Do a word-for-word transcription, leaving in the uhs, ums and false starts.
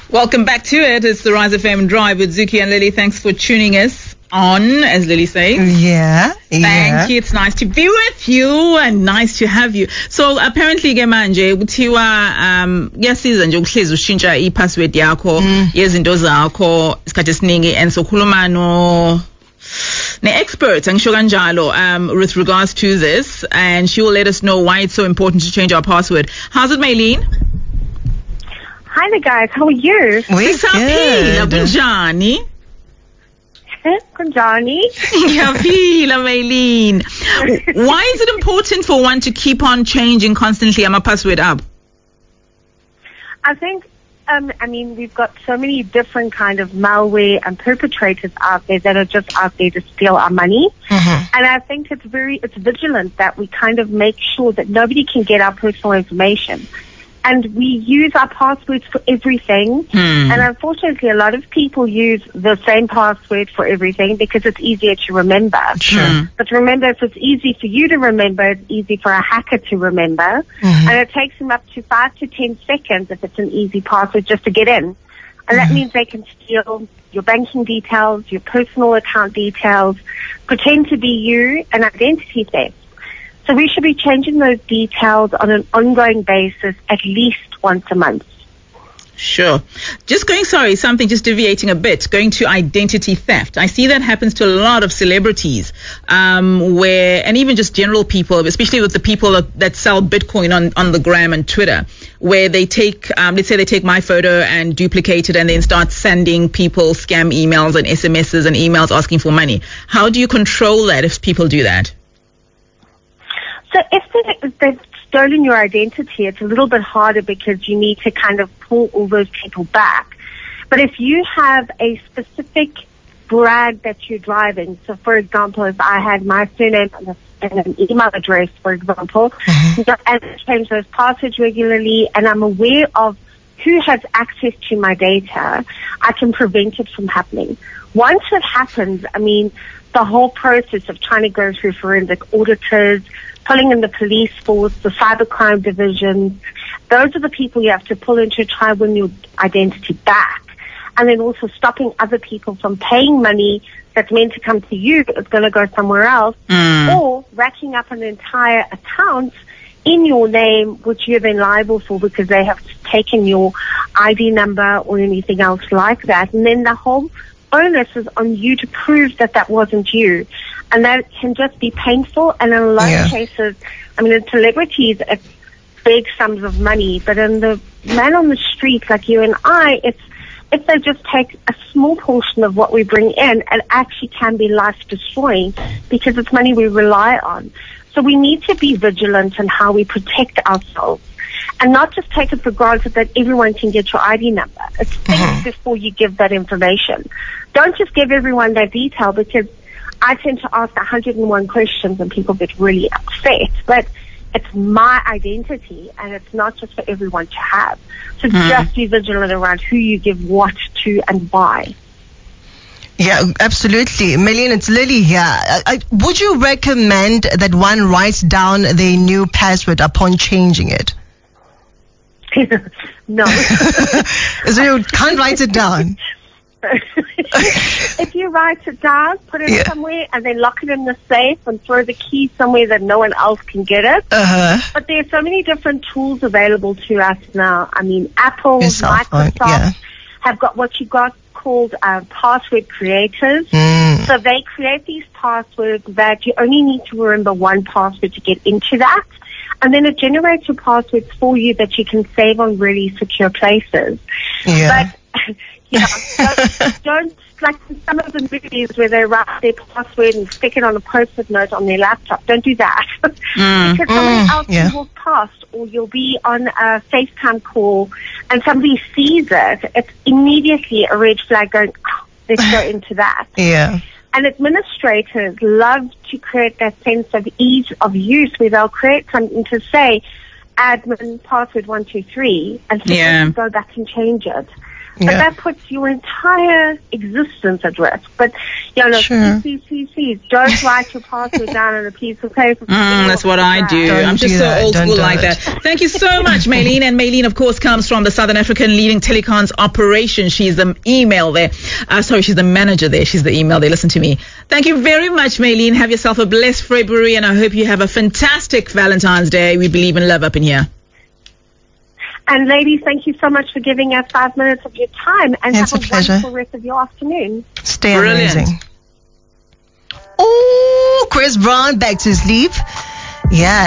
Welcome back to it. It's the Rise F M Drive with Zuki and Lily. Thanks for tuning us on, as Lily says. Yeah, Thank yeah. you. It's nice to be with you and nice to have you. So apparently ke manje kuthiwa um kuyasiza nje ukuhlezi ushintsha i-password yakho yezinto zakho isikhathi esiningi and sokhuluma no ne-expert angisho kanjalo um with regards to this, and she will let us know why it's so important to change our password. How's it, Maylene? Hi there, guys. How are you? We're Sisaphila good. kunjani? Kunjani? Siyaphila, Maylene. Why is it important for one to keep on changing constantly my password up? I think, um, I mean, we've got so many different kind of malware and perpetrators out there that are just out there to steal our money. Mm-hmm. And I think it's very, it's vigilant that we kind of make sure that nobody can get our personal information. And we use our passwords for everything. Hmm. And unfortunately, a lot of people use the same password for everything because it's easier to remember. Sure. Mm. But remember, if it's easy for you to remember, it's easy for a hacker to remember. Mm-hmm. And it takes them up to five to ten seconds if it's an easy password just to get in. And that means they can steal your banking details, your personal account details, pretend to be you, and identity theft. So we should be changing those details on an ongoing basis at least once a month. Sure. Just going, sorry, something just deviating a bit, going to identity theft. I see that happens to a lot of celebrities, um, where, and even just general people, especially with the people that, that sell Bitcoin on, on the gram and Twitter, where they take, um, let's say they take my photo and duplicate it and then start sending people scam emails and S M Ses and emails asking for money. How do you control that if people do that? So if they- if they've stolen your identity, it's a little bit harder because you need to kind of pull all those people back. But if you have a specific brand that you're driving, so for example, if I had my surname and, a, and an email address, for example, and I change those passwords regularly, and I'm aware of who has access to my data, I can prevent it from happening. Once it happens, I mean, the whole process of trying to go through forensic auditors, pulling in the police force, the cybercrime division, those are the people you have to pull in to try win your identity back. And then also stopping other people from paying money that's meant to come to you, it's going to go somewhere else, Mm. or racking up an entire account in your name, which you're then liable for because they have taken your I D number or anything else like that. And then the whole onus is on you to prove that that wasn't you. And that can just be painful. And in a lot Yeah. of cases, I mean, in celebrities, it's big sums of money. But in the man on the street like you and I, it's if they just take a small portion of what we bring in, it actually can be life-destroying because it's money we rely on. So we need to be vigilant in how we protect ourselves and not just take it for granted that everyone can get your I D number. It's think Mhm. before you give that information. Don't just give everyone that detail because I tend to ask one hundred and one questions and people get really upset. But it's my identity and it's not just for everyone to have. So Mm. just be vigilant around who you give what to and why. Yeah, absolutely. Maylene, it's Lily here. I, I, would you recommend that one writes down their new password upon changing it? No. So you can't write it down. If you write it down, put it Yeah. somewhere, and then lock it in the safe and throw the key somewhere that no one else can get it. Uh-huh. But there are so many different tools available to us now. I mean, Apple, Your cell phone, Microsoft yeah. have got what you got called uh, password creators. Mm. So they create these passwords that you only need to remember one password to get into that. And then it generates your passwords for you that you can save on really secure places. Yeah. But, you know, don't, don't, like in some of the movies where they write their password and stick it on a post-it note on their laptop. Don't do that. Mm. Because someone Mm, else yeah. will walk past or you'll be on a FaceTime call and somebody sees it, it's immediately a red flag going, oh, let's go into that. Yeah. And administrators love to create that sense of ease of use where they'll create something to say, admin password one two three, and forget Yeah. to go back and change it. But Yeah. that puts your entire existence at risk. But, you know, Sure. please, please, please, don't write your password down on a piece of paper. Mm, that's what I do. Don't I'm just do so that. old Don't school do like it. that. Thank you so much, Maylene. And Maylene, of course, comes from the Southern African Leading Telecoms Operation. She's the email there. Uh, sorry, she's the manager there. She's the email there. Listen to me. Thank you very much, Maylene. Have yourself a blessed February, and I hope you have a fantastic Valentine's Day. We believe in love up in here. And ladies, thank you so much for giving us five minutes of your time, and It's have a a, pleasure. wonderful rest of your afternoon. Stay Brilliant. amazing. Oh, Chris Brown back to sleep. Yeah.